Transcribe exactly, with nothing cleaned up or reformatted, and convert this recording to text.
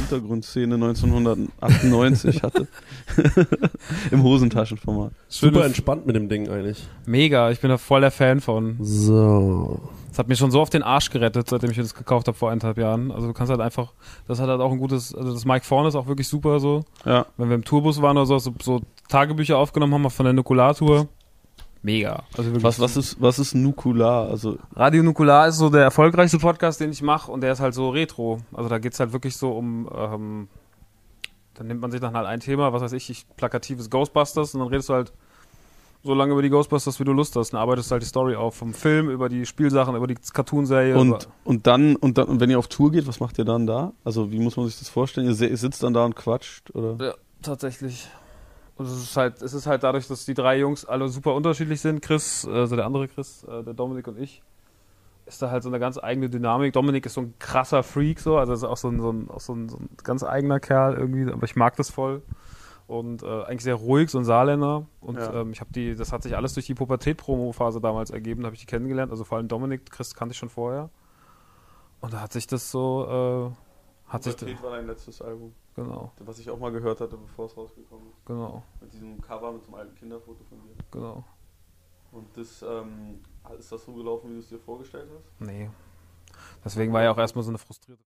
Untergrundszene neunzehnhundertachtundneunzig hatte. Im Hosentaschenformat. Super entspannt mit dem Ding eigentlich. Mega, ich bin da voll der Fan von. So. Das hat mir schon so auf den Arsch gerettet, seitdem ich das gekauft habe vor eineinhalb Jahren. Also du kannst halt einfach, das hat halt auch ein gutes, also das Mic vorne ist auch wirklich super so. Ja. Wenn wir im Tourbus waren oder so, so, so Tagebücher aufgenommen haben von der Nukular-Tour. Mega. Also wirklich. Was, was ist, was ist Nukular? Also Radio Nukular ist so der erfolgreichste Podcast, den ich mache, und der ist halt so retro. Also da geht's halt wirklich so um, ähm, dann nimmt man sich dann halt ein Thema, was weiß ich, ich plakatives Ghostbusters, und dann redest du halt so lange über die Ghostbusters, wie du Lust hast. Dann arbeitest du halt die Story auf, vom Film, über die Spielsachen, über die Cartoonserie. Und, und dann, und dann, und wenn ihr auf Tour geht, was macht ihr dann da? Also wie muss man sich das vorstellen? Ihr, se- ihr sitzt dann da und quatscht, oder? Ja, tatsächlich. Und es ist halt, es ist halt dadurch, dass die drei Jungs alle super unterschiedlich sind, Chris, also der andere Chris, äh, der Dominik und ich, ist da halt so eine ganz eigene Dynamik. Dominik ist so ein krasser Freak, so, also ist auch so ein, so ein, auch so ein, so ein ganz eigener Kerl irgendwie, aber ich mag das voll. Und äh, eigentlich sehr ruhig, so ein Saarländer. Und Ja. ähm, ich habe die, das hat sich alles durch die Pubertät-Promo-Phase damals ergeben, da habe ich die kennengelernt, also vor allem Dominik, Chris kannte ich schon vorher. Und da hat sich das so, äh, hat sich, Pubertät war dein letztes Album, genau, was ich auch mal gehört hatte, bevor es rausgekommen ist. genau, Mit diesem Cover, mit so einem alten Kinderfoto von dir. genau. Und das, ähm, ist das so gelaufen, wie du es dir vorgestellt hast? Nee. Deswegen war ja auch erstmal so eine frustrierte